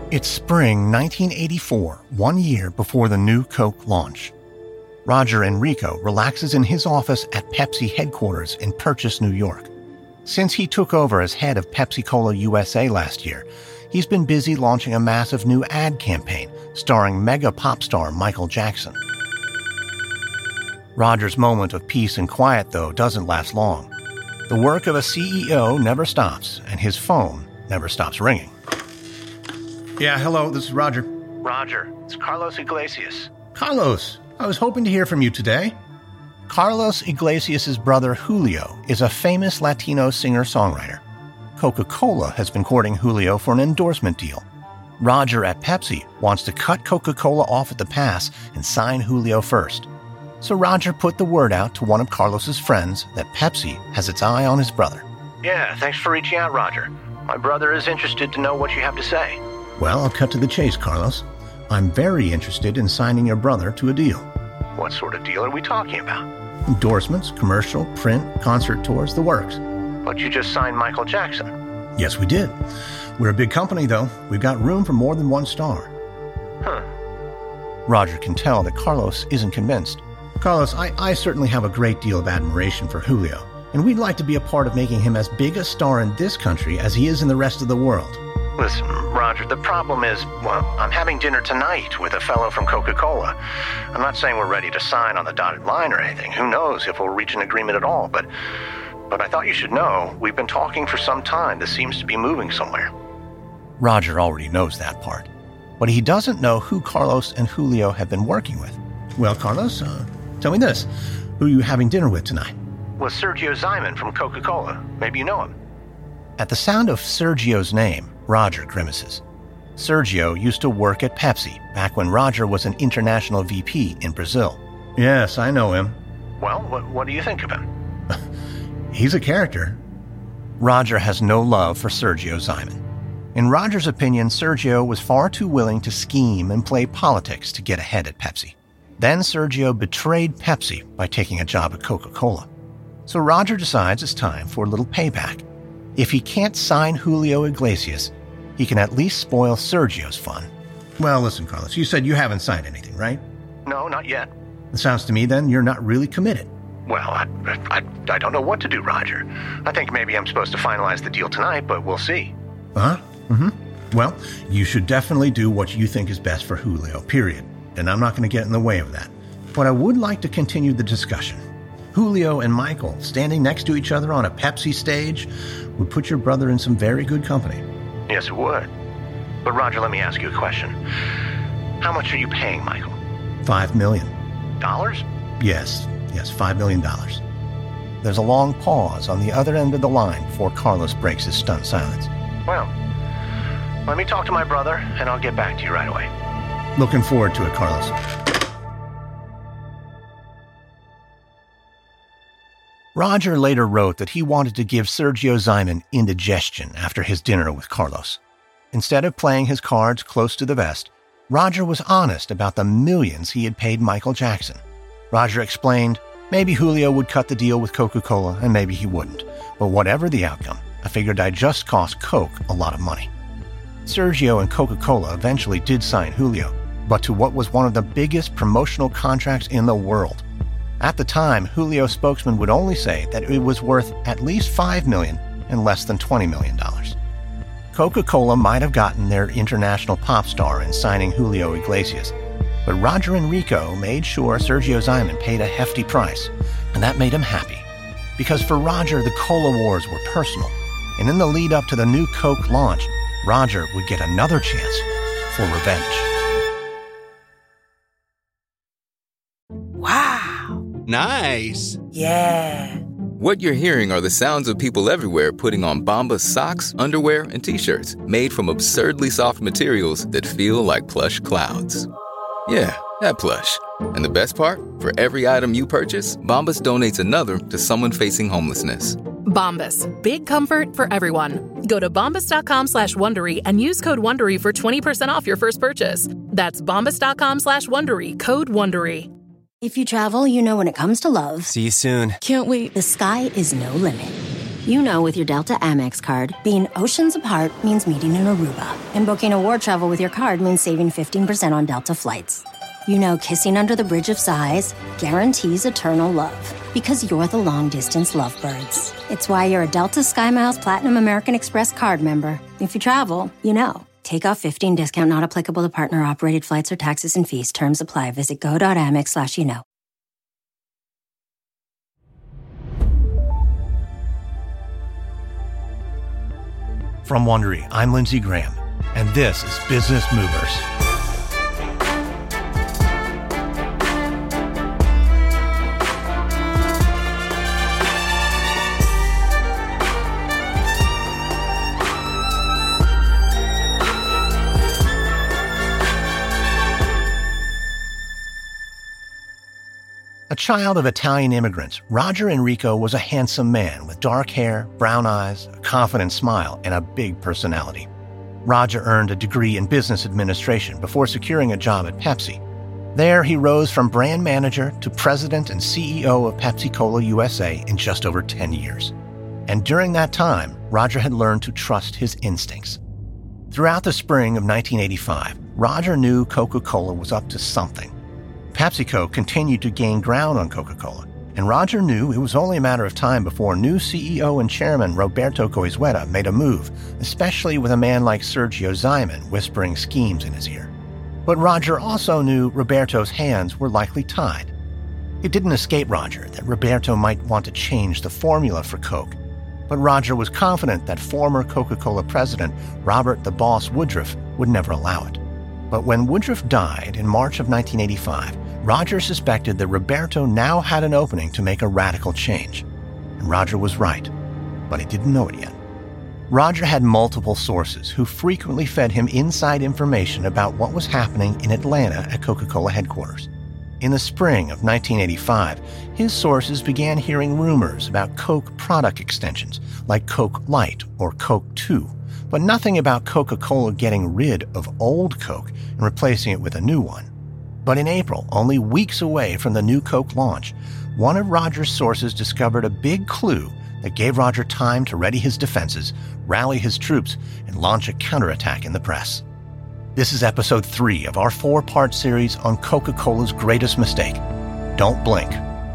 It's spring 1984, 1 year before the new Coke launch. Roger Enrico relaxes in his office at Pepsi headquarters in Purchase, New York. Since he took over as head of Pepsi-Cola USA last year, he's been busy launching a massive new ad campaign starring mega pop star Michael Jackson. Roger's moment of peace and quiet, though, doesn't last long. The work of a CEO never stops, and his phone never stops ringing. Yeah, hello, this is Roger. Roger, it's Carlos Iglesias. Carlos, I was hoping to hear from you today. Carlos Iglesias' brother Julio is a famous Latino singer-songwriter. Coca-Cola has been courting Julio for an endorsement deal. Roger at Pepsi wants to cut Coca-Cola off at the pass and sign Julio first. So Roger put the word out to one of Carlos's friends that Pepsi has its eye on his brother. Yeah, thanks for reaching out, Roger. My brother is interested to know what you have to say. Well, I'll cut to the chase, Carlos. I'm very interested in signing your brother to a deal. What sort of deal are we talking about? Endorsements, commercial, print, concert tours, the works. But you just signed Michael Jackson. Yes, we did. We're a big company, though. We've got room for more than one star. Roger can tell that Carlos isn't convinced. Carlos, I certainly have a great deal of admiration for Julio, and we'd like to be a part of making him as big a star in this country as he is in the rest of the world. Listen, Roger, the problem is, well, I'm having dinner tonight with a fellow from Coca-Cola. I'm not saying we're ready to sign on the dotted line or anything. Who knows if we'll reach an agreement at all, but I thought you should know, we've been talking for some time. This seems to be moving somewhere. Roger already knows that part, but he doesn't know who Carlos and Julio have been working with. Well, Carlos, tell me this. Who are you having dinner with tonight? With Sergio Zyman from Coca-Cola. Maybe you know him. At the sound of Sergio's name, Roger grimaces. Sergio used to work at Pepsi back when Roger was an international VP in Brazil. Yes, I know him. Well, what do you think of him? He's a character. Roger has no love for Sergio Zyman. In Roger's opinion, Sergio was far too willing to scheme and play politics to get ahead at Pepsi. Then Sergio betrayed Pepsi by taking a job at Coca-Cola. So Roger decides it's time for a little payback. If he can't sign Julio Iglesias, he can at least spoil Sergio's fun. Well, listen, Carlos, you said you haven't signed anything, right? No, not yet. It sounds to me then you're not really committed. Well, I don't know what to do, Roger. I think maybe I'm supposed to finalize the deal tonight, but we'll see. Well, you should definitely do what you think is best for Julio, period. And I'm not going to get in the way of that. But I would like to continue the discussion. Julio and Michael standing next to each other on a Pepsi stage would put your brother in some very good company. Yes, it would. But Roger, let me ask you a question. How much are you paying Michael? $5 million. Dollars? Yes, $5 million. There's a long pause on the other end of the line before Carlos breaks his stunned silence. Well, let me talk to my brother, and I'll get back to you right away. Looking forward to it, Carlos. Roger later wrote that he wanted to give Sergio Zyman indigestion after his dinner with Carlos. Instead of playing his cards close to the vest, Roger was honest about the millions he had paid Michael Jackson. Roger explained maybe Julio would cut the deal with Coca-Cola and maybe he wouldn't. But whatever the outcome, I figured I'd just cost Coke a lot of money. Sergio and Coca-Cola eventually did sign Julio, but to what was one of the biggest promotional contracts in the world. At the time, Julio's spokesman would only say that it was worth at least $5 million and less than $20 million. Coca-Cola might have gotten their international pop star in signing Julio Iglesias, but Roger Enrico made sure Sergio Zyman paid a hefty price, and that made him happy. Because for Roger, the Cola wars were personal, and in the lead up to the new Coke launch, Roger would get another chance for revenge. Wow. Nice. Yeah. What you're hearing are the sounds of people everywhere putting on Bombas socks, underwear, and T-shirts made from absurdly soft materials that feel like plush clouds. Yeah, that plush. And the best part? For every item you purchase, Bombas donates another to someone facing homelessness. Bombas. Big comfort for everyone. Go to bombas.com/Wondery and use code WONDERY for 20% off your first purchase. That's bombas.com/Wondery. Code WONDERY. If you travel, you know when it comes to love. See you soon. Can't wait. The sky is no limit. You know with your Delta Amex card, being oceans apart means meeting in Aruba. And booking award travel with your card means saving 15% on Delta flights. You know kissing under the bridge of sighs guarantees eternal love. Because you're the long-distance lovebirds. It's why you're a Delta SkyMiles Platinum American Express card member. If you travel, you know. Take off 15 discount not applicable to partner-operated flights or taxes and fees. Terms apply. Visit go.amex/you-know. From Wondery, I'm Lindsey Graham, and this is Business Movers. A child of Italian immigrants, Roger Enrico was a handsome man with dark hair, brown eyes, a confident smile, and a big personality. Roger earned a degree in business administration before securing a job at Pepsi. There, he rose from brand manager to president and CEO of Pepsi-Cola USA in just over 10 years. And during that time, Roger had learned to trust his instincts. Throughout the spring of 1985, Roger knew Coca-Cola was up to something. PepsiCo continued to gain ground on Coca-Cola, and Roger knew it was only a matter of time before new CEO and chairman Roberto Goizueta made a move, especially with a man like Sergio Zyman whispering schemes in his ear. But Roger also knew Roberto's hands were likely tied. It didn't escape Roger that Roberto might want to change the formula for Coke, but Roger was confident that former Coca-Cola president Robert the Boss Woodruff would never allow it. But when Woodruff died in March of 1985, Roger suspected that Roberto now had an opening to make a radical change. And Roger was right, but he didn't know it yet. Roger had multiple sources who frequently fed him inside information about what was happening in Atlanta at Coca-Cola headquarters. In the spring of 1985, his sources began hearing rumors about Coke product extensions like Coke Light or Coke 2, but nothing about Coca-Cola getting rid of old Coke and replacing it with a new one. But in April, only weeks away from the new Coke launch, one of Roger's sources discovered a big clue that gave Roger time to ready his defenses, rally his troops, and launch a counterattack in the press. This is episode 3 of our 4-part series on Coca-Cola's greatest mistake. Don't blink.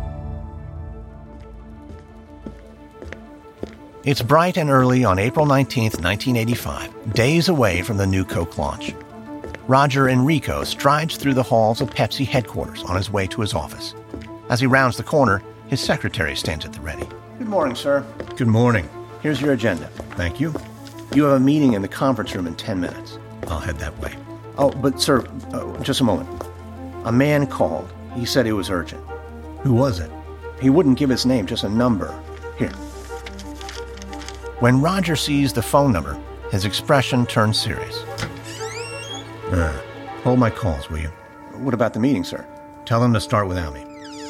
It's bright and early on April 19, 1985, days away from the new Coke launch. Roger Enrico strides through the halls of Pepsi headquarters on his way to his office. As he rounds the corner, his secretary stands at the ready. Good morning, sir. Good morning. Here's your agenda. Thank you. You have a meeting in the conference room in 10 minutes. I'll head that way. Oh, but sir, just a moment. A man called. He said it was urgent. Who was it? He wouldn't give his name, just a number. Here. When Roger sees the phone number, his expression turns serious. Hold my calls, will you? What about the meeting, sir? Tell them to start without me.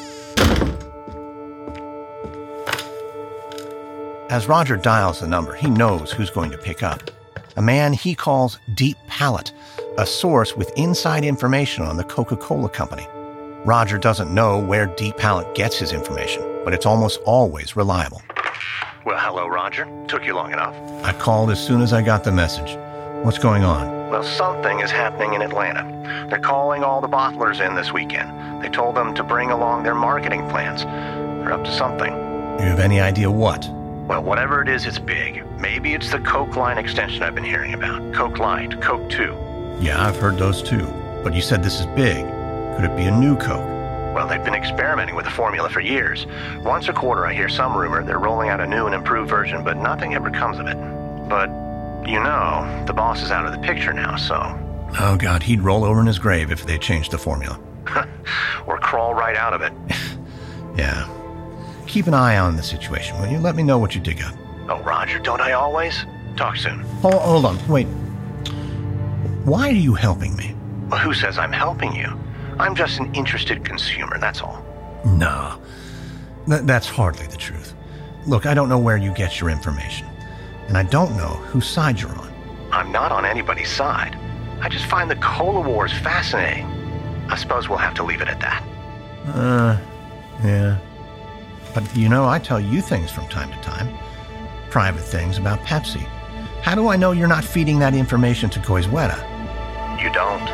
As Roger dials the number, he knows who's going to pick up. A man he calls Deep Palate, a source with inside information on the Coca-Cola company. Roger doesn't know where Deep Palate gets his information, but it's almost always reliable. Well, hello, Roger. Took you long enough. I called as soon as I got the message. What's going on? Well, something is happening in Atlanta. They're calling all the bottlers in this weekend. They told them to bring along their marketing plans. They're up to something. You have any idea what? Well, whatever it is, it's big. Maybe it's the Coke line extension I've been hearing about. Coke Light, Coke 2. Yeah, I've heard those too. But you said this is big. Could it be a new Coke? Well, they've been experimenting with the formula for years. Once a quarter I hear some rumor they're rolling out a new and improved version, but nothing ever comes of it. But, you know, the boss is out of the picture now, so... Oh, God, he'd roll over in his grave if they changed the formula. Or crawl right out of it. Yeah. Keep an eye on the situation, will you? Let me know what you dig up. Oh, Roger, don't I always? Talk soon. Hold on, wait. Why are you helping me? Well, who says I'm helping you? I'm just an interested consumer, that's all. No, that's hardly the truth. Look, I don't know where you get your information, and I don't know whose side you're on. I'm not on anybody's side. I just find the Cola Wars fascinating. I suppose we'll have to leave it at that. Yeah. But, you know, I tell you things from time to time. private things about Pepsi. How do I know you're not feeding that information to Goizueta? You don't.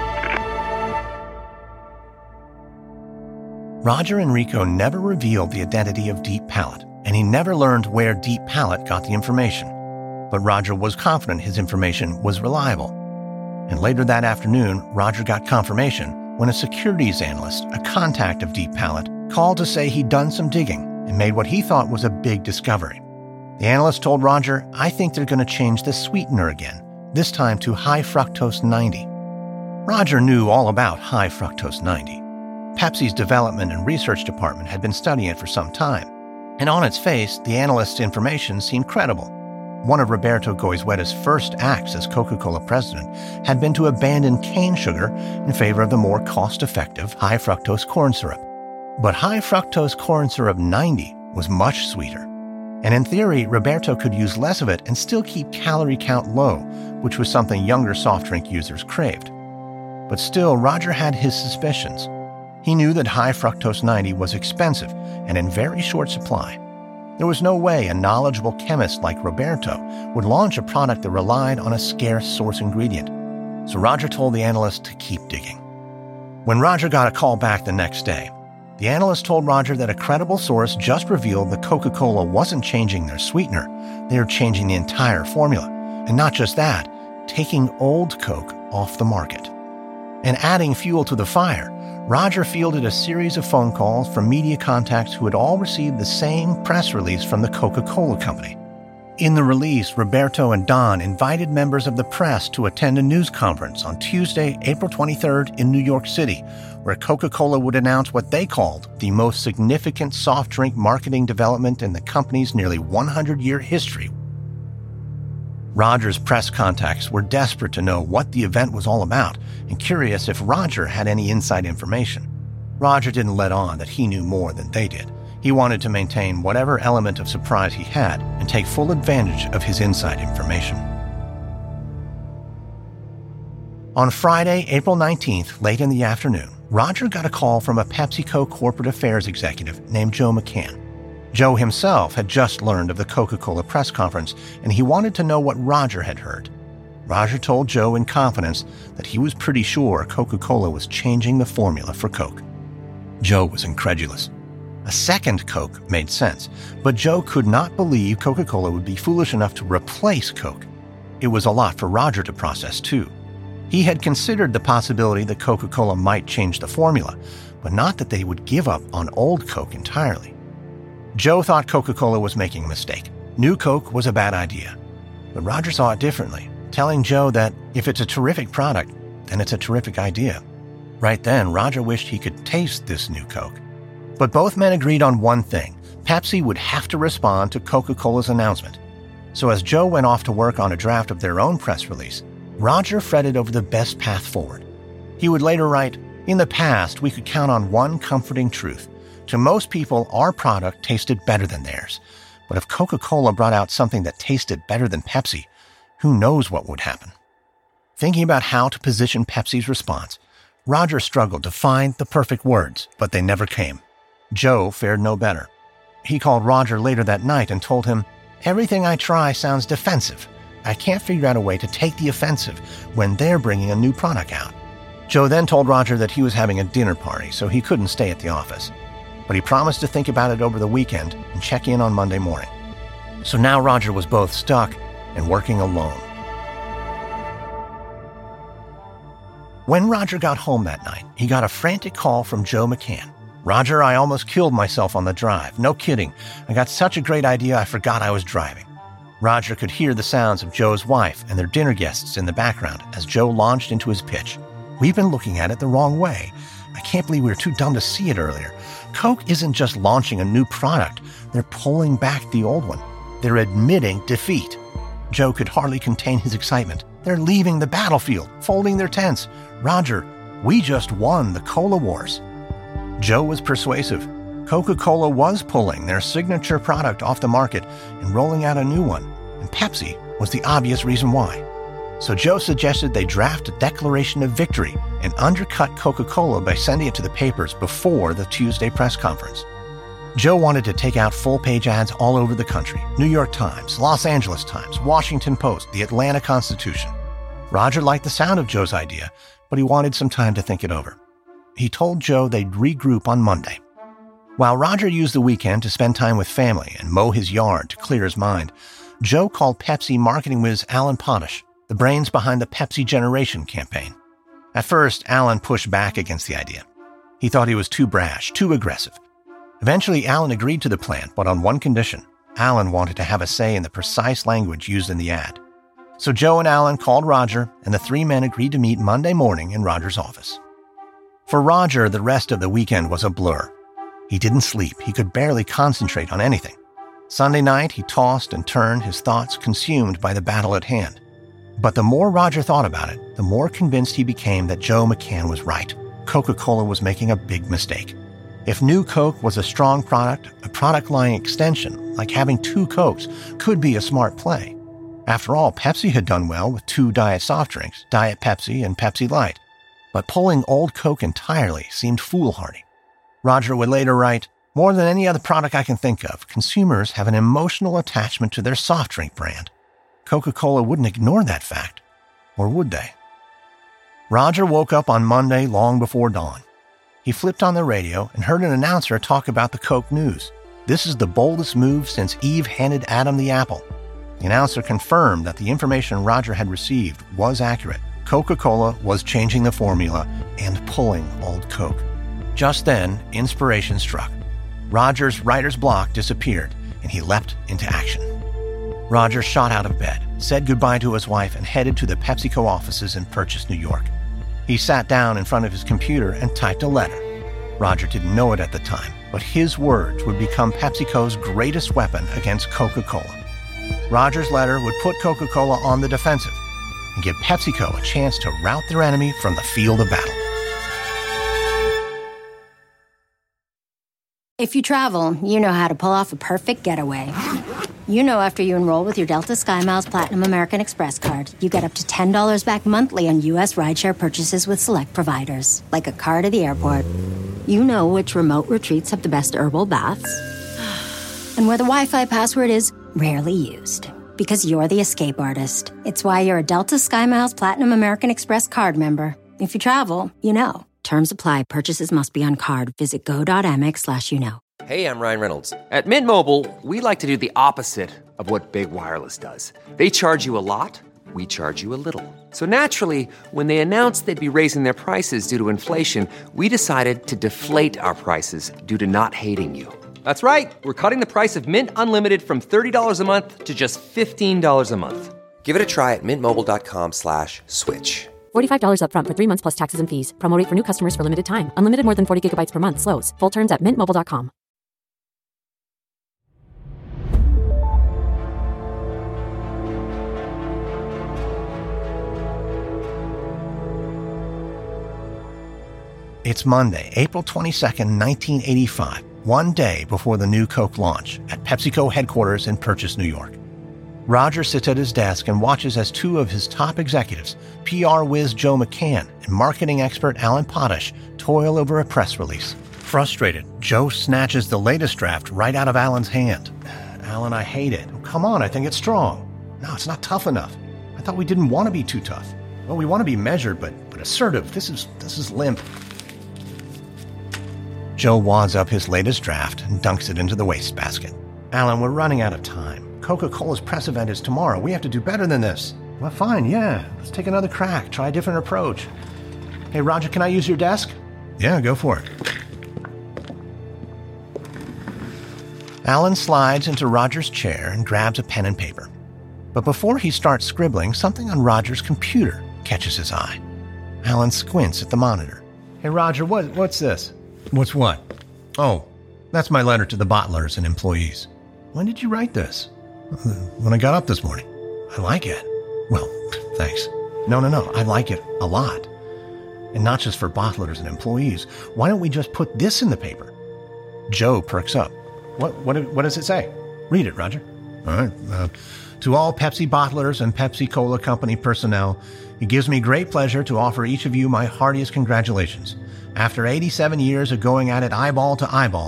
Roger Enrico never revealed the identity of Deep Palate, and he never learned where Deep Palate got the information. But Roger was confident his information was reliable. And later that afternoon, Roger got confirmation when a securities analyst, a contact of Deep Palate, called to say he'd done some digging and made what he thought was a big discovery. The analyst told Roger, "I think they're going to change the sweetener again, this time to high fructose 90. Roger knew all about high fructose 90. Pepsi's development and research department had been studying it for some time, and on its face, the analyst's information seemed credible. One of Roberto Goizueta's first acts as Coca-Cola president had been to abandon cane sugar in favor of the more cost-effective high fructose corn syrup. But high fructose corn syrup 90 was much sweeter. And in theory, Roberto could use less of it and still keep calorie count low, which was something younger soft drink users craved. But still, Roger had his suspicions. He knew that high fructose 90 was expensive and in very short supply. There was no way a knowledgeable chemist like Roberto would launch a product that relied on a scarce source ingredient. So Roger told the analyst to keep digging. When Roger got a call back the next day, the analyst told Roger that a credible source just revealed that Coca-Cola wasn't changing their sweetener, they were changing the entire formula. And not just that, taking old Coke off the market. And adding fuel to the fire, Roger fielded a series of phone calls from media contacts who had all received the same press release from the Coca-Cola Company. In the release, Roberto and Don invited members of the press to attend a news conference on Tuesday, April 23rd in New York City, where Coca-Cola would announce what they called the most significant soft drink marketing development in the company's nearly 100-year history. Roger's press contacts were desperate to know what the event was all about and curious if Roger had any inside information. Roger didn't let on that he knew more than they did. He wanted to maintain whatever element of surprise he had and take full advantage of his inside information. On Friday, April 19th, late in the afternoon, Roger got a call from a PepsiCo corporate affairs executive named Joe McCann. Joe himself had just learned of the Coca-Cola press conference, and he wanted to know what Roger had heard. Roger told Joe in confidence that he was pretty sure Coca-Cola was changing the formula for Coke. Joe was incredulous. A second Coke made sense, but Joe could not believe Coca-Cola would be foolish enough to replace Coke. It was a lot for Roger to process, too. He had considered the possibility that Coca-Cola might change the formula, but not that they would give up on old Coke entirely. Joe thought Coca-Cola was making a mistake. New Coke was a bad idea. But Roger saw it differently, telling Joe that if it's a terrific product, then it's a terrific idea. Right then, Roger wished he could taste this new Coke. But both men agreed on one thing. Pepsi would have to respond to Coca-Cola's announcement. So as Joe went off to work on a draft of their own press release, Roger fretted over the best path forward. He would later write, "In the past, we could count on one comforting truth. To most people, our product tasted better than theirs. But if Coca-Cola brought out something that tasted better than Pepsi, who knows what would happen?" Thinking about how to position Pepsi's response, Roger struggled to find the perfect words, but they never came. Joe fared no better. He called Roger later that night and told him, "Everything I try sounds defensive. I can't figure out a way to take the offensive when they're bringing a new product out." Joe then told Roger that he was having a dinner party, so he couldn't stay at the office. But he promised to think about it over the weekend and check in on Monday morning. So now Roger was both stuck and working alone. When Roger got home that night, he got a frantic call from Joe McCann. "Roger, I almost killed myself on the drive. No kidding. I got such a great idea I forgot I was driving." Roger could hear the sounds of Joe's wife and their dinner guests in the background as Joe launched into his pitch. "We've been looking at it the wrong way. I can't believe we were too dumb to see it earlier. Coke isn't just launching a new product. They're pulling back the old one. They're admitting defeat." Joe could hardly contain his excitement. "They're leaving the battlefield, folding their tents. Roger, we just won the Cola Wars." Joe was persuasive. Coca-Cola was pulling their signature product off the market and rolling out a new one, and Pepsi was the obvious reason why. So Joe suggested they draft a declaration of victory and undercut Coca-Cola by sending it to the papers before the Tuesday press conference. Joe wanted to take out full-page ads all over the country. New York Times, Los Angeles Times, Washington Post, the Atlanta Constitution. Roger liked the sound of Joe's idea, but he wanted some time to think it over. He told Joe they'd regroup on Monday. While Roger used the weekend to spend time with family and mow his yard to clear his mind, Joe called Pepsi marketing whiz Alan Potash, the brains behind the Pepsi Generation campaign. At first, Alan pushed back against the idea. He thought he was too brash, too aggressive. Eventually, Alan agreed to the plan, but on one condition. Alan wanted to have a say in the precise language used in the ad. So Joe and Alan called Roger, and the three men agreed to meet Monday morning in Roger's office. For Roger, the rest of the weekend was a blur. He didn't sleep. He could barely concentrate on anything. Sunday night, he tossed and turned, his thoughts consumed by the battle at hand. But the more Roger thought about it, the more convinced he became that Joe McCann was right. Coca-Cola was making a big mistake. If New Coke was a strong product, a product line extension, like having two Cokes, could be a smart play. After all, Pepsi had done well with two diet soft drinks, Diet Pepsi and Pepsi Light. But pulling old Coke entirely seemed foolhardy. Roger would later write, "More than any other product I can think of, consumers have an emotional attachment to their soft drink brand. Coca-Cola wouldn't ignore that fact, or would they?" Roger woke up on Monday long before dawn. He flipped on the radio and heard an announcer talk about the Coke news. This is the boldest move since Eve handed Adam the apple. The announcer confirmed that the information Roger had received was accurate. Coca-Cola was changing the formula and pulling old Coke. Just then, inspiration struck. Roger's writer's block disappeared, and he leapt into action. Roger shot out of bed, said goodbye to his wife, and headed to the PepsiCo offices in Purchase, New York. He sat down in front of his computer and typed a letter. Roger didn't know it at the time, but his words would become PepsiCo's greatest weapon against Coca-Cola. Roger's letter would put Coca-Cola on the defensive and give PepsiCo a chance to rout their enemy from the field of battle. If you travel, you know how to pull off a perfect getaway. You know after you enroll with your Delta SkyMiles Platinum American Express card, you get up to $10 back monthly on U.S. rideshare purchases with select providers, like a car to the airport. You know which remote retreats have the best herbal baths, and where the Wi-Fi password is rarely used, because you're the escape artist. It's why you're a Delta SkyMiles Platinum American Express card member. If you travel, you know. Terms apply. Purchases must be on card. Visit go.amex/you-know. Hey, I'm Ryan Reynolds. At Mint Mobile, we like to do the opposite of what Big Wireless does. They charge you a lot, we charge you a little. So naturally, when they announced they'd be raising their prices due to inflation, we decided to deflate our prices due to not hating you. That's right. We're cutting the price of Mint Unlimited from $30 a month to just $15 a month. Give it a try at mintmobile.com/switch. $45 up front for 3 months plus taxes and fees. Promo rate for new customers for limited time. Unlimited more than 40 gigabytes per month. Slows full terms at mintmobile.com. It's Monday, April 22nd, 1985, one day before the new Coke launch at PepsiCo headquarters in Purchase, New York. Roger sits at his desk and watches as two of his top executives, PR whiz Joe McCann and marketing expert Alan Potash, toil over a press release. Frustrated, Joe snatches the latest draft right out of Alan's hand. "Alan, I hate it. Come on, I think it's strong." "No, it's not tough enough. I thought we didn't want to be too tough." "Well, we want to be measured, but assertive. This is limp." Joe wads up his latest draft and dunks it into the wastebasket. "Alan, we're running out of time. Coca-Cola's press event is tomorrow. We have to do better than this." "Well, fine, yeah. Let's take another crack. Try a different approach." "Hey, Roger, can I use your desk?" "Yeah, go for it." Alan slides into Roger's chair and grabs a pen and paper. But before he starts scribbling, something on Roger's computer catches his eye. Alan squints at the monitor. "Hey, Roger, what's this?" "What's what?" "Oh, that's my letter to the bottlers and employees." "When did you write this?" "When I got up this morning." "I like it." "Well, thanks." No, I like it a lot. And not just for bottlers and employees. Why don't we just put this in the paper?" Joe perks up. What does it say?" "Read it, Roger." "All right. To all Pepsi bottlers and Pepsi-Cola Company personnel, it gives me great pleasure to offer each of you my heartiest congratulations. After 87 years of going at it eyeball to eyeball,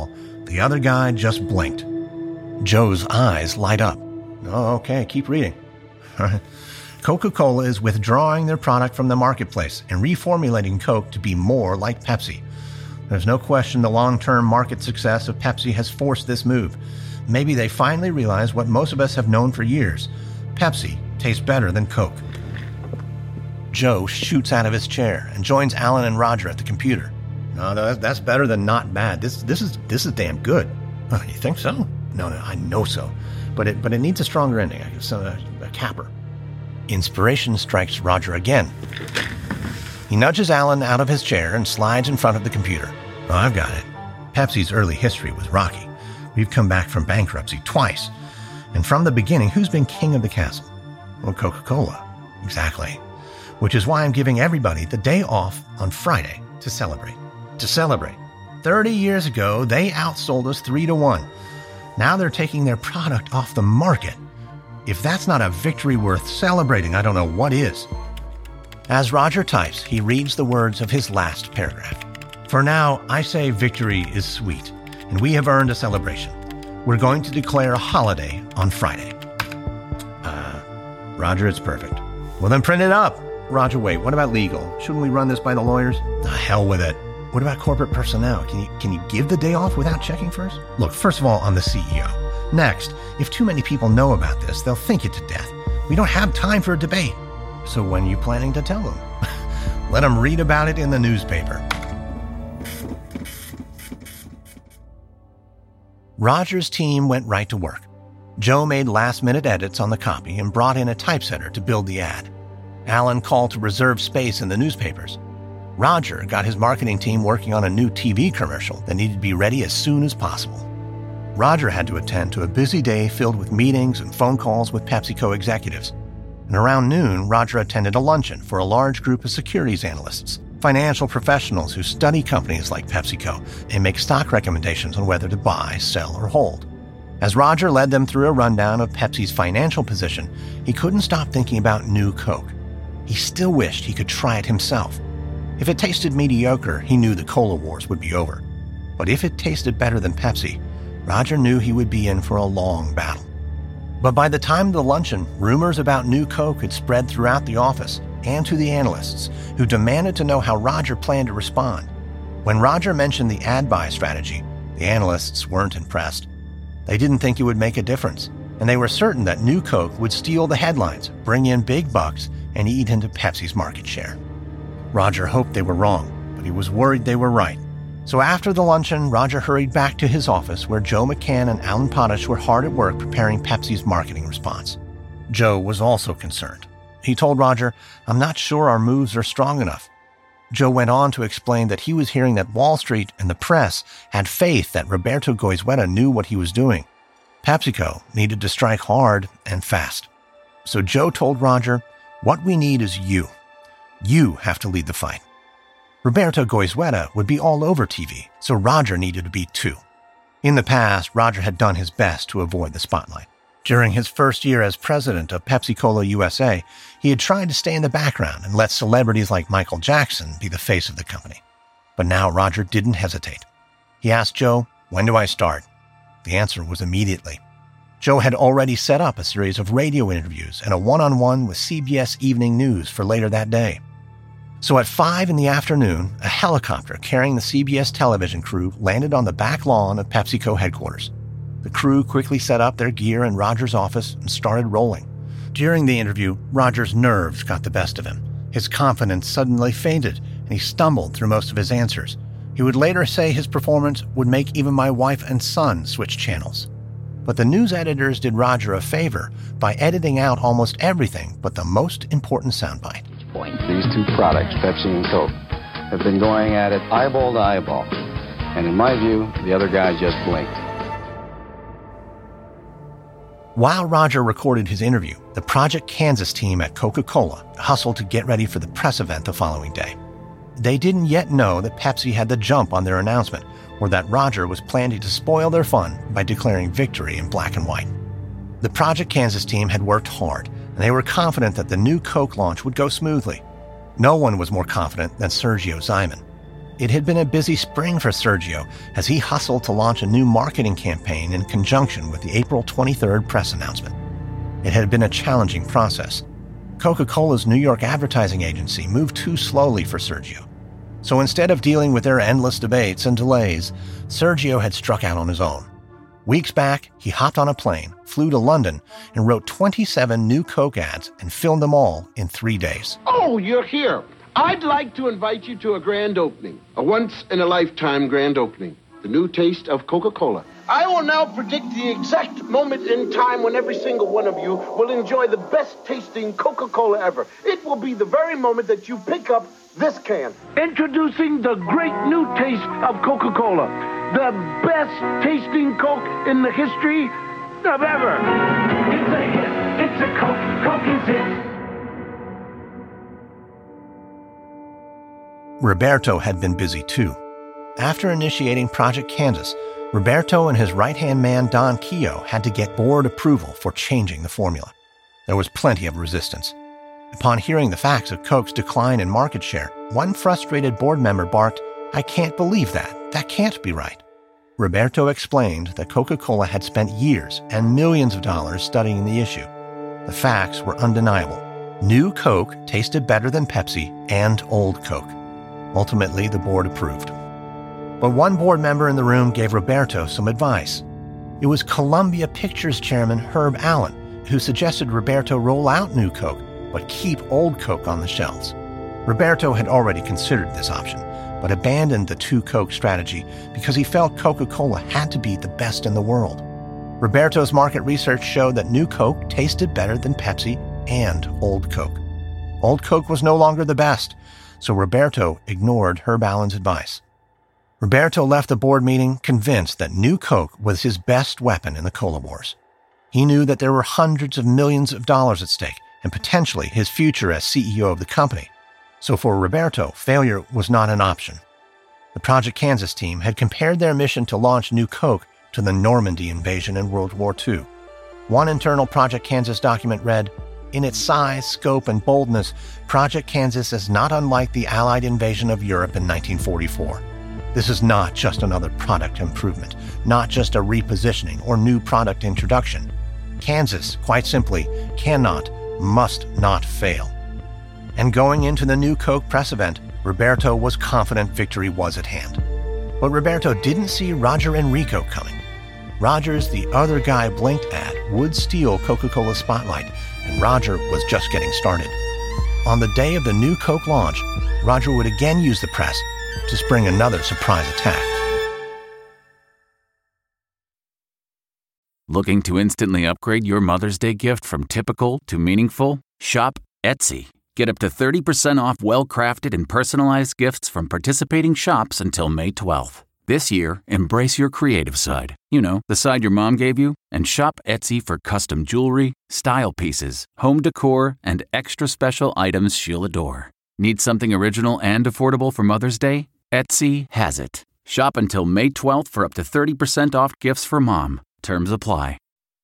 The other guy just blinked. Joe's eyes light up. Oh, okay, keep reading. Coca-Cola is withdrawing their product from the marketplace and reformulating Coke to be more like Pepsi. There's no question the long-term market success of Pepsi has forced this move. Maybe they finally realize what most of us have known for years. Pepsi tastes better than Coke. Joe shoots out of his chair and joins Alan and Roger at the computer. No, that's better than not bad. This is damn good. Oh, you think so? No, I know so. But it needs a stronger ending. A capper. Inspiration strikes Roger again. He nudges Alan out of his chair and slides in front of the computer. Oh, I've got it. Pepsi's early history was rocky. We've come back from bankruptcy twice. And from the beginning, who's been king of the castle? Well, Coca-Cola. Exactly. Which is why I'm giving everybody the day off on Friday to celebrate. 30 years ago, they outsold us 3-1. Now they're taking their product off the market. If that's not a victory worth celebrating, I don't know what is. As Roger types, he reads the words of his last paragraph. For now, I say victory is sweet, and we have earned a celebration. We're going to declare a holiday on Friday. Roger, it's perfect. Well, then print it up. Roger, wait, what about legal? Shouldn't we run this by the lawyers? The hell with it. What about corporate personnel? Can you give the day off without checking first? Look, first of all, I'm the CEO. Next, if too many people know about this, they'll think it to death. We don't have time for a debate. So when are you planning to tell them? Let them read about it in the newspaper. Roger's team went right to work. Joe made last-minute edits on the copy and brought in a typesetter to build the ad. Alan called to reserve space in the newspapers. Roger got his marketing team working on a new TV commercial that needed to be ready as soon as possible. Roger had to attend to a busy day filled with meetings and phone calls with PepsiCo executives. And around noon, Roger attended a luncheon for a large group of securities analysts, financial professionals who study companies like PepsiCo and make stock recommendations on whether to buy, sell, or hold. As Roger led them through a rundown of Pepsi's financial position, he couldn't stop thinking about new Coke. He still wished he could try it himself. If it tasted mediocre, he knew the cola wars would be over. But if it tasted better than Pepsi, Roger knew he would be in for a long battle. But by the time of the luncheon, rumors about new Coke had spread throughout the office and to the analysts, who demanded to know how Roger planned to respond. When Roger mentioned the ad buy strategy, the analysts weren't impressed. They didn't think it would make a difference, and they were certain that new Coke would steal the headlines, bring in big bucks, and eat into Pepsi's market share. Roger hoped they were wrong, but he was worried they were right. So after the luncheon, Roger hurried back to his office where Joe McCann and Alan Potash were hard at work preparing Pepsi's marketing response. Joe was also concerned. He told Roger, "I'm not sure our moves are strong enough." Joe went on to explain that he was hearing that Wall Street and the press had faith that Roberto Goizueta knew what he was doing. PepsiCo needed to strike hard and fast. So Joe told Roger, "What we need is you. You have to lead the fight." Roberto Goizueta would be all over TV, so Roger needed to be too. In the past, Roger had done his best to avoid the spotlight. During his first year as president of Pepsi-Cola USA, he had tried to stay in the background and let celebrities like Michael Jackson be the face of the company. But now Roger didn't hesitate. He asked Joe, "When do I start?" The answer was immediately. Joe had already set up a series of radio interviews and a one-on-one with CBS Evening News for later that day. So at 5 p.m, a helicopter carrying the CBS television crew landed on the back lawn of PepsiCo headquarters. The crew quickly set up their gear in Roger's office and started rolling. During the interview, Roger's nerves got the best of him. His confidence suddenly faded, and he stumbled through most of his answers. He would later say his performance would make even my wife and son switch channels. But the news editors did Roger a favor by editing out almost everything but the most important soundbite. These two products, Pepsi and Coke, have been going at it eyeball to eyeball. And in my view, the other guy just blinked. While Roger recorded his interview, the Project Kansas team at Coca-Cola hustled to get ready for the press event the following day. They didn't yet know that Pepsi had the jump on their announcement, or that Roger was planning to spoil their fun by declaring victory in black and white. The Project Kansas team had worked hard, and they were confident that the new Coke launch would go smoothly. No one was more confident than Sergio Zyman. It had been a busy spring for Sergio as he hustled to launch a new marketing campaign in conjunction with the April 23rd press announcement. It had been a challenging process. Coca-Cola's New York advertising agency moved too slowly for Sergio. So instead of dealing with their endless debates and delays, Sergio had struck out on his own. Weeks back, he hopped on a plane, flew to London, and wrote 27 new Coke ads and filmed them all in 3 days. Oh, you're here. I'd like to invite you to a grand opening, a once-in-a-lifetime grand opening, the new taste of Coca-Cola. I will now predict the exact moment in time when every single one of you will enjoy the best-tasting Coca-Cola ever. It will be the very moment that you pick up this can. Introducing the great new taste of Coca-Cola, the best-tasting Coke in the history of ever. It's a hit. It's a Coke. Coke is it. Roberto had been busy too. After initiating Project Kansas, Roberto and his right-hand man Don Keogh had to get board approval for changing the formula. There was plenty of resistance. Upon hearing the facts of Coke's decline in market share, one frustrated board member barked, "I can't believe that. That can't be right." Roberto explained that Coca-Cola had spent years and millions of dollars studying the issue. The facts were undeniable. New Coke tasted better than Pepsi and old Coke. Ultimately, the board approved. But one board member in the room gave Roberto some advice. It was Columbia Pictures chairman Herb Allen, who suggested Roberto roll out New Coke, but keep old Coke on the shelves. Roberto had already considered this option, but abandoned the two Coke strategy because he felt Coca-Cola had to be the best in the world. Roberto's market research showed that New Coke tasted better than Pepsi and old Coke. Old Coke was no longer the best, so Roberto ignored Herb Allen's advice. Roberto left the board meeting convinced that New Coke was his best weapon in the cola wars. He knew that there were hundreds of millions of dollars at stake and potentially his future as CEO of the company. So for Roberto, failure was not an option. The Project Kansas team had compared their mission to launch New Coke to the Normandy invasion in World War II. One internal Project Kansas document read, "In its size, scope, and boldness, Project Kansas is not unlike the Allied invasion of Europe in 1944. This is not just another product improvement, not just a repositioning or new product introduction. Kansas, quite simply, must not fail." And going into the New Coke press event, Roberto was confident victory was at hand. But Roberto didn't see Roger Enrico coming. Roger's "The Other Guy Blinked" ad would steal Coca-Cola's spotlight, and Roger was just getting started. On the day of the New Coke launch, Roger would again use the press to spring another surprise attack. Looking to instantly upgrade your Mother's Day gift from typical to meaningful? Shop Etsy. Get up to 30% off well-crafted and personalized gifts from participating shops until May 12th. This year, embrace your creative side. You know, the side your mom gave you. And shop Etsy for custom jewelry, style pieces, home decor, and extra special items she'll adore. Need something original and affordable for Mother's Day? Etsy has it. Shop until May 12th for up to 30% off gifts for mom. Terms apply.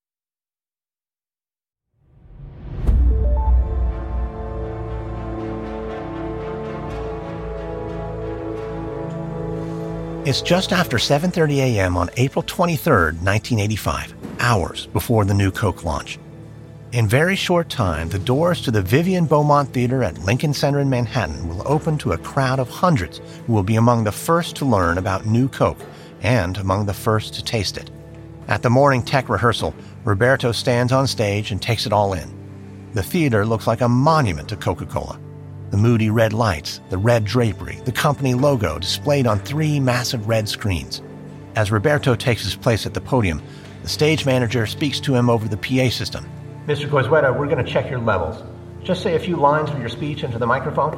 It's just after 7:30 a.m. on April 23, 1985, hours before the New Coke launch. In very short time, the doors to the Vivian Beaumont Theater at Lincoln Center in Manhattan will open to a crowd of hundreds who will be among the first to learn about New Coke and among the first to taste it. At the morning tech rehearsal, Roberto stands on stage and takes it all in. The theater looks like a monument to Coca-Cola. The moody red lights, the red drapery, the company logo displayed on 3 massive red screens. As Roberto takes his place at the podium, the stage manager speaks to him over the PA system. "Mr. Goizueta, we're going to check your levels. Just say a few lines of your speech into the microphone."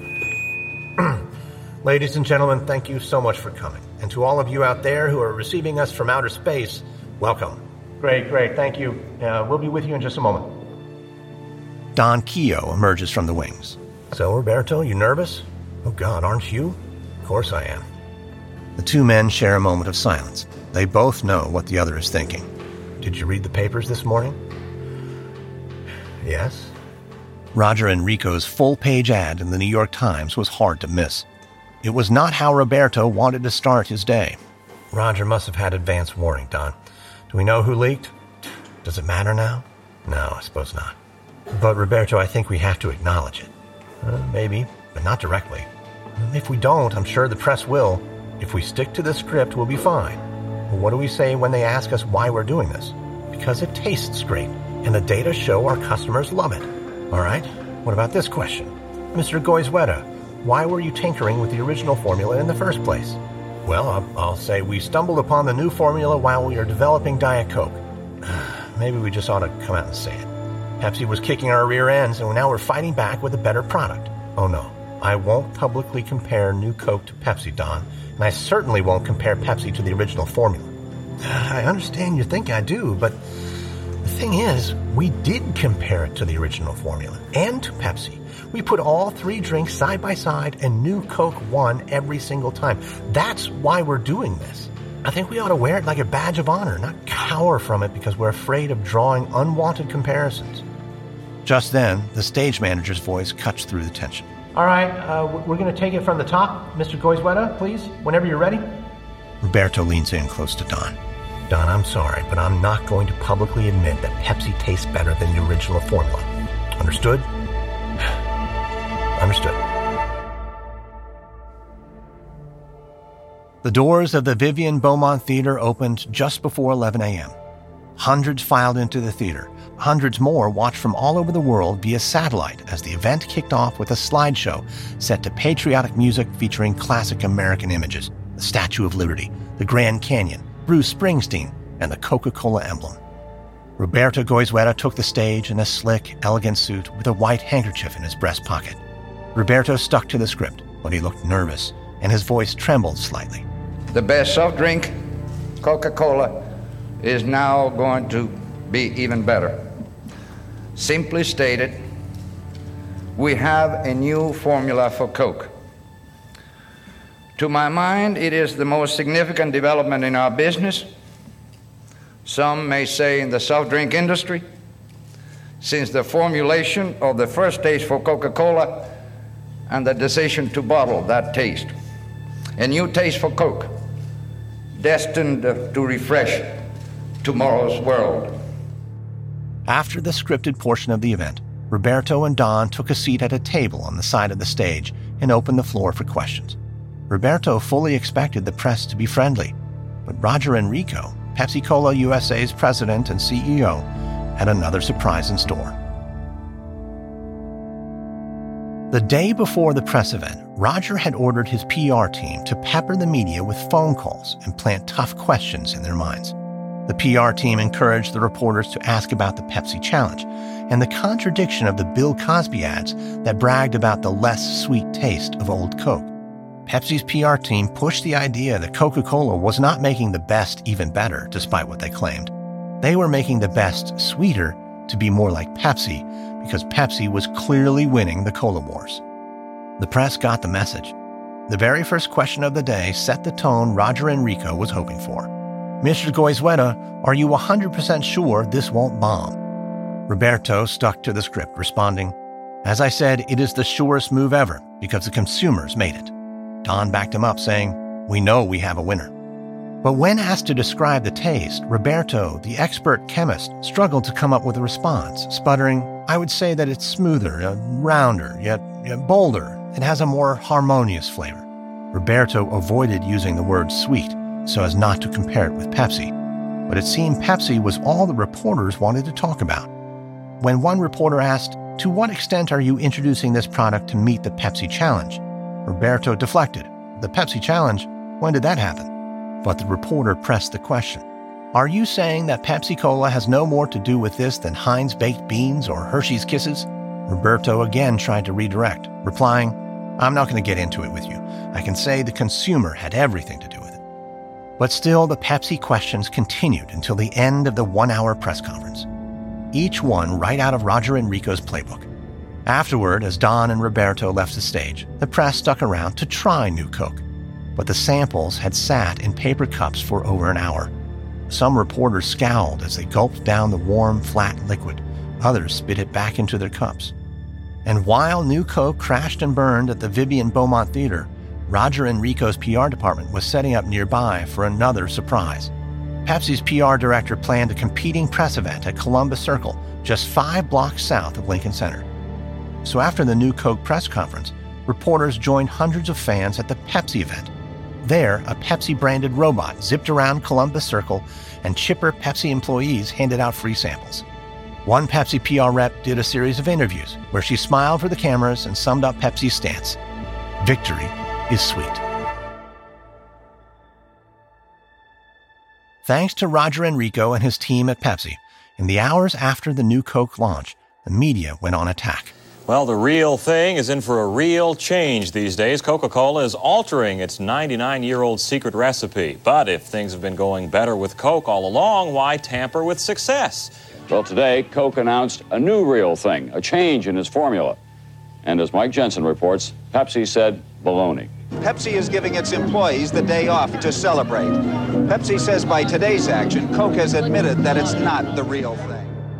"Ladies and gentlemen, thank you so much for coming. And to all of you out there who are receiving us from outer space, welcome." Great, thank you. We'll be with you in just a moment." Don Keogh emerges from the wings. "So, Roberto, you nervous?" "Oh, God, aren't you?" "Of course I am." The two men share a moment of silence. They both know what the other is thinking. "Did you read the papers this morning?" "Yes." Roger Enrico's full-page ad in the New York Times was hard to miss. It was not how Roberto wanted to start his day. Roger must have had advance warning, Don. Do we know who leaked? Does it matter now? No, I suppose not. But Roberto, I think we have to acknowledge it. Maybe, but not directly. If we don't, I'm sure the press will. If we stick to the script, we'll be fine. Well, what do we say when they ask us why we're doing this? Because it tastes great, and the data show our customers love it. All right, what about this question? Mr. Goizueta, why were you tinkering with the original formula in the first place? Well, I'll say we stumbled upon the new formula while we were developing Diet Coke. Maybe we just ought to come out and say it. Pepsi was kicking our rear ends, and now we're fighting back with a better product. Oh no, I won't publicly compare new Coke to Pepsi, Don, and I certainly won't compare Pepsi to the original formula. I understand you think I do, but the thing is, we did compare it to the original formula and to Pepsi. We put all three drinks side by side, and new Coke won every single time. That's why we're doing this. I think we ought to wear it like a badge of honor, not cower from it because we're afraid of drawing unwanted comparisons. Just then, the stage manager's voice cuts through the tension. All right, we're going to take it from the top. Mr. Goizueta, please, whenever you're ready. Roberto leans in close to Don. Don, I'm sorry, but I'm not going to publicly admit that Pepsi tastes better than the original formula. Understood? Understood. The doors of the Vivian Beaumont Theater opened just before 11 a.m. Hundreds filed into the theater. Hundreds more watched from all over the world via satellite as the event kicked off with a slideshow set to patriotic music featuring classic American images, the Statue of Liberty, the Grand Canyon, Bruce Springsteen, and the Coca-Cola emblem. Roberto Goizueta took the stage in a slick, elegant suit with a white handkerchief in his breast pocket. Roberto stuck to the script, but he looked nervous, and his voice trembled slightly. The best soft drink, Coca-Cola, is now going to be even better. Simply stated, we have a new formula for Coke. To my mind, it is the most significant development in our business. Some may say in the soft drink industry, since the formulation of the first taste for Coca-Cola and the decision to bottle that taste. A new taste for Coke, destined to refresh tomorrow's world. After the scripted portion of the event, Roberto and Don took a seat at a table on the side of the stage and opened the floor for questions. Roberto fully expected the press to be friendly, but Roger Enrico, Pepsi-Cola USA's president and CEO, had another surprise in store. The day before the press event, Roger had ordered his PR team to pepper the media with phone calls and plant tough questions in their minds. The PR team encouraged the reporters to ask about the Pepsi Challenge and the contradiction of the Bill Cosby ads that bragged about the less sweet taste of old Coke. Pepsi's PR team pushed the idea that Coca-Cola was not making the best even better, despite what they claimed. They were making the best sweeter to be more like Pepsi, because Pepsi was clearly winning the cola wars. The press got the message. The very first question of the day set the tone Roger Enrico was hoping for. Mr. Goizueta, are you 100% sure this won't bomb? Roberto stuck to the script, responding, as I said, it is the surest move ever, because the consumers made it. Don backed him up, saying, we know we have a winner. But when asked to describe the taste, Roberto, the expert chemist, struggled to come up with a response, sputtering, I would say that it's smoother, rounder, yet bolder. It has a more harmonious flavor. Roberto avoided using the word sweet, so as not to compare it with Pepsi. But it seemed Pepsi was all the reporters wanted to talk about. When one reporter asked, to what extent are you introducing this product to meet the Pepsi Challenge? Roberto deflected. The Pepsi Challenge? When did that happen? But the reporter pressed the question. Are you saying that Pepsi-Cola has no more to do with this than Heinz baked beans or Hershey's Kisses? Roberto again tried to redirect, replying, I'm not going to get into it with you. I can say the consumer had everything to do with it. But still, the Pepsi questions continued until the end of the 1-hour press conference. Each one right out of Roger Enrico's playbook. Afterward, as Don and Roberto left the stage, the press stuck around to try new Coke. But the samples had sat in paper cups for over an hour. Some reporters scowled as they gulped down the warm, flat liquid. Others spit it back into their cups. And while new Coke crashed and burned at the Vivian Beaumont Theater, Roger Enrico's PR department was setting up nearby for another surprise. Pepsi's PR director planned a competing press event at Columbus Circle, just 5 blocks south of Lincoln Center. So after the new Coke press conference, reporters joined hundreds of fans at the Pepsi event. There, a Pepsi-branded robot zipped around Columbus Circle, and chipper Pepsi employees handed out free samples. One Pepsi PR rep did a series of interviews where she smiled for the cameras and summed up Pepsi's stance. Victory is sweet. Thanks to Roger Enrico and his team at Pepsi, in the hours after the new Coke launch, the media went on attack. Well, the real thing is in for a real change these days. Coca-Cola is altering its 99-year-old secret recipe. But if things have been going better with Coke all along, why tamper with success? Well, today, Coke announced a new real thing, a change in its formula. And as Mike Jensen reports, Pepsi said baloney. Pepsi is giving its employees the day off to celebrate. Pepsi says by today's action, Coke has admitted that it's not the real thing.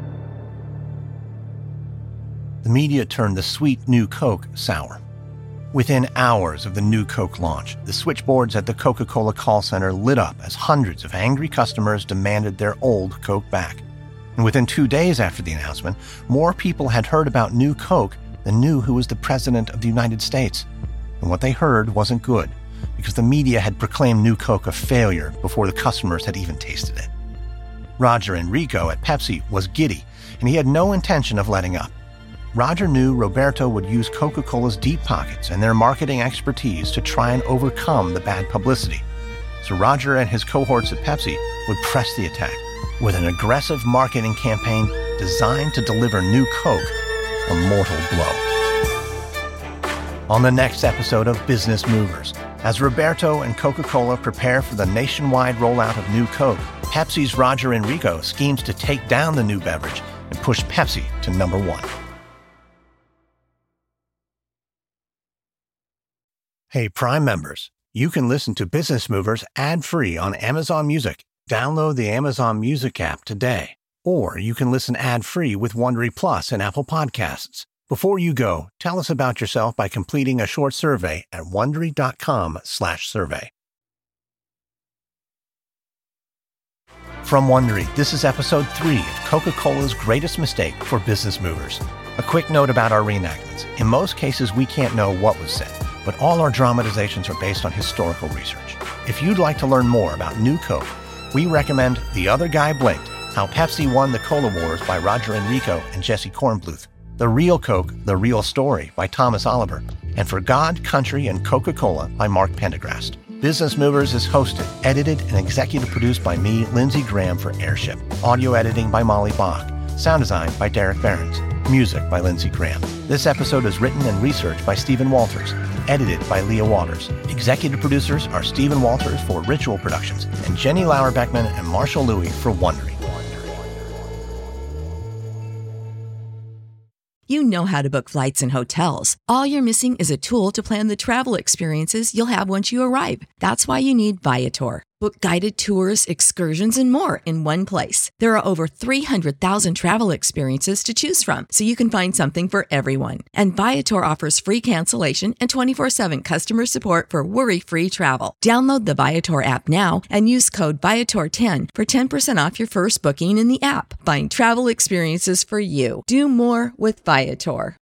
The media turned the sweet new Coke sour. Within hours of the new Coke launch, the switchboards at the Coca-Cola call center lit up as hundreds of angry customers demanded their old Coke back. And within 2 days after the announcement, more people had heard about new Coke than knew who was the President of the United States. And what they heard wasn't good, because the media had proclaimed new Coke a failure before the customers had even tasted it. Roger Enrico at Pepsi was giddy, and he had no intention of letting up. Roger knew Roberto would use Coca-Cola's deep pockets and their marketing expertise to try and overcome the bad publicity. So Roger and his cohorts at Pepsi would press the attack with an aggressive marketing campaign designed to deliver new Coke a mortal blow. On the next episode of Business Movers, as Roberto and Coca-Cola prepare for the nationwide rollout of new Coke, Pepsi's Roger Enrico schemes to take down the new beverage and push Pepsi to number 1. Hey, Prime members, you can listen to Business Movers ad-free on Amazon Music. Download the Amazon Music app today. Or you can listen ad-free with Wondery Plus and Apple Podcasts. Before you go, tell us about yourself by completing a short survey at Wondery.com/survey. From Wondery, this is episode 3 of Coca-Cola's Greatest Mistake for Business Movers. A quick note about our reenactments. In most cases, we can't know what was said, but all our dramatizations are based on historical research. If you'd like to learn more about new Coke, we recommend The Other Guy Blinked, How Pepsi Won the Cola Wars by Roger Enrico and Jesse Kornbluth, The Real Coke, The Real Story by Thomas Oliver, and For God, Country, and Coca-Cola by Mark Pendergrast. Business Movers is hosted, edited, and executive produced by me, Lindsey Graham, for Airship. Audio editing by Molly Bach. Sound design by Derek Behrens. Music by Lindsey Graham. This episode is written and researched by Stephen Walters. Edited by Leah Waters. Executive producers are Stephen Walters for Ritual Productions and Jenny Lauer-Beckman and Marshall Louis for Wondery. You know how to book flights and hotels. All you're missing is a tool to plan the travel experiences you'll have once you arrive. That's why you need Viator. Book guided tours, excursions, and more in one place. There are over 300,000 travel experiences to choose from, so you can find something for everyone. And Viator offers free cancellation and 24/7 customer support for worry-free travel. Download the Viator app now and use code Viator10 for 10% off your first booking in the app. Find travel experiences for you. Do more with Viator.